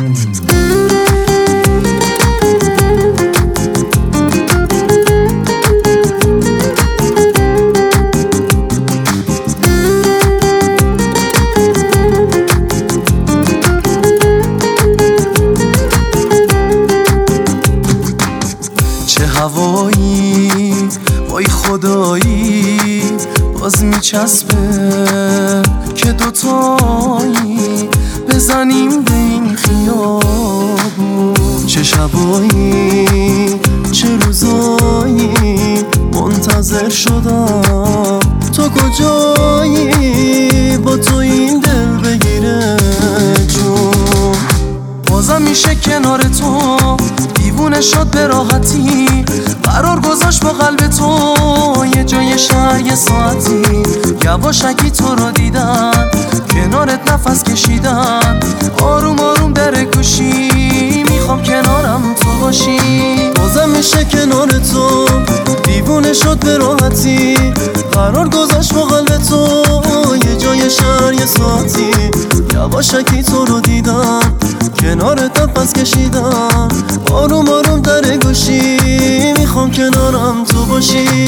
چه هوایی وای خدایی باز میچسبه که دوتایی بزنیم به این خیابون. چه شبایی چه روزایی منتظر شدم تو کجایی با تو این دل بگیره جون. بازم میشه کنار تو دیوونه شد به راحتی قرار گذاشت با قلب تو یه جای شهر یه ساعتی. یواشکی تو رو دیدن کنارت نفس کشیدن آروم آروم در گوشی میخوام کنارم تو باشی. بازم میشه کنار تو دیوونه شد به راحتی قرار گذاشت با قلب تو یه جای شهر یه ساعتی. یواشکی تو رو دیدن کنارت نفس کشیدن آروم آروم در گوشی میخوام کنارم تو باشی.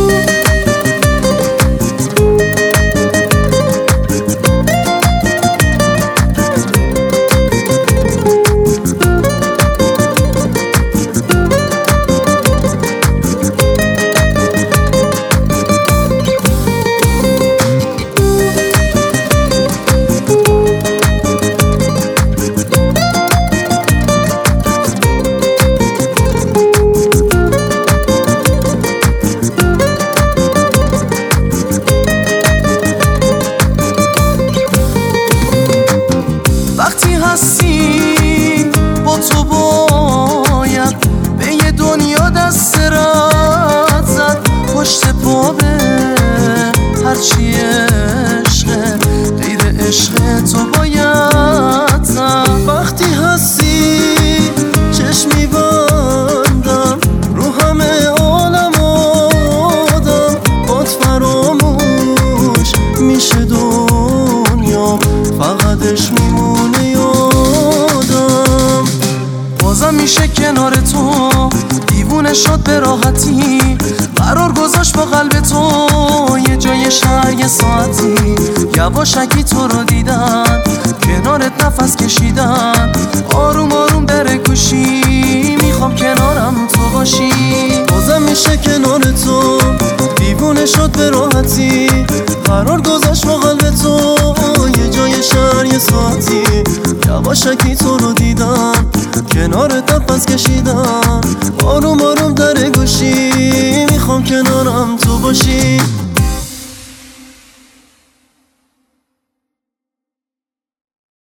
وقتی هستی با تو باید به یه دنیا دست رد زد پشت پا به هرچی عشقه غیر عشق تو باید زد. وقتی هستی چشمی بندم رو همه عالم آدم باد فراموش میشه دنیا فقطش میمونه یادم. بازم میشه کنار تو دیوونه شد به راحتی قرار گذاشت با قلب تو یه جای شهر یه ساعتی. یواشکی تو رو دیدن کنارت نفس کشیدن آروم آروم در گوشی میخوام کنارم تو باشی. بازم میشه کنار تو دیوونه شد به راحتی قرار گذاشت با قلب تو یه جای شهر یه ساعتی. یواشکی تو رو دیدن کنارت نفس کشیدن آروم آروم در گوشی میخوام کنارم تو باشی.